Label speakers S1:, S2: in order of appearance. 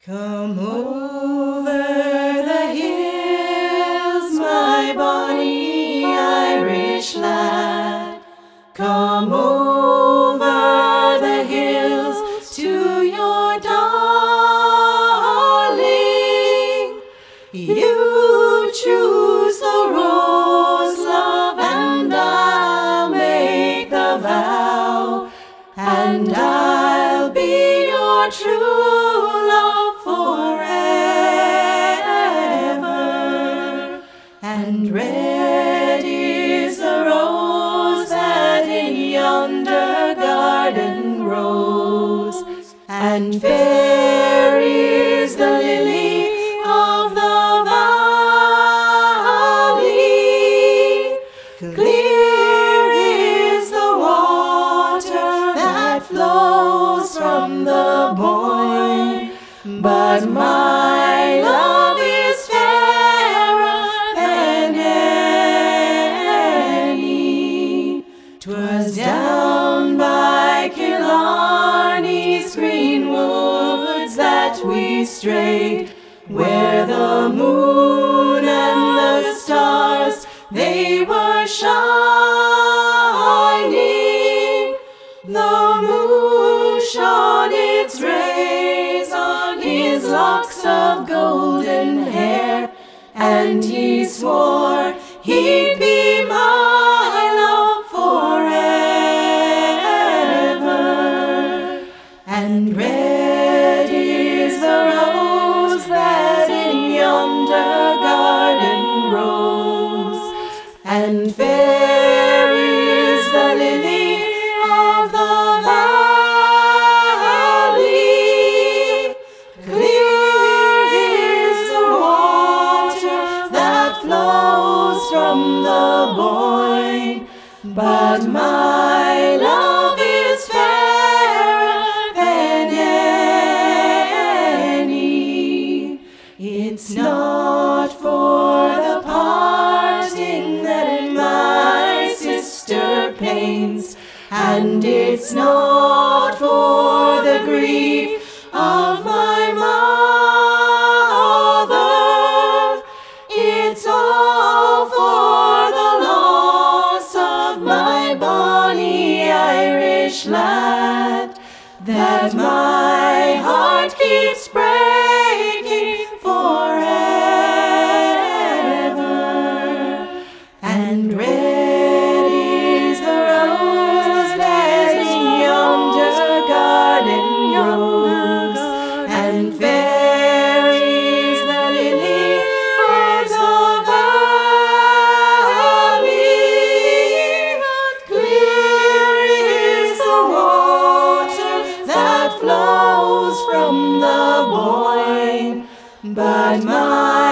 S1: Come over the hills, my bonny Irish lad. Come over the hills to your darling. You choose the rose, love, and I'll make the vow, and I'll be your true love forever. And red is the rose that in yonder garden grows, and fair is the lily of the valley. Clear is the water that flows from the Boyne, but my love is fairer than any. 'Twas down by Killarney's green woods that we strayed, where the moon and the stars, they were shining. The moon shone its rays on his locks of golden hair, and he swore he'd be my love forever. And red is the rose that in yonder garden grows, and fair is the lily of the valley. Clear is the water that flows from the Boyne, but my love is fairer than any. It's not for the parting that my sister pains, and it's not for the grief of my mother. It's all for the loss of my bonny Irish lad, that my heart keeps breaking forever. And red is the rose that in yonder garden grows, and fair is the lily of the valley. Clear is the water that flows from the Boyne, but my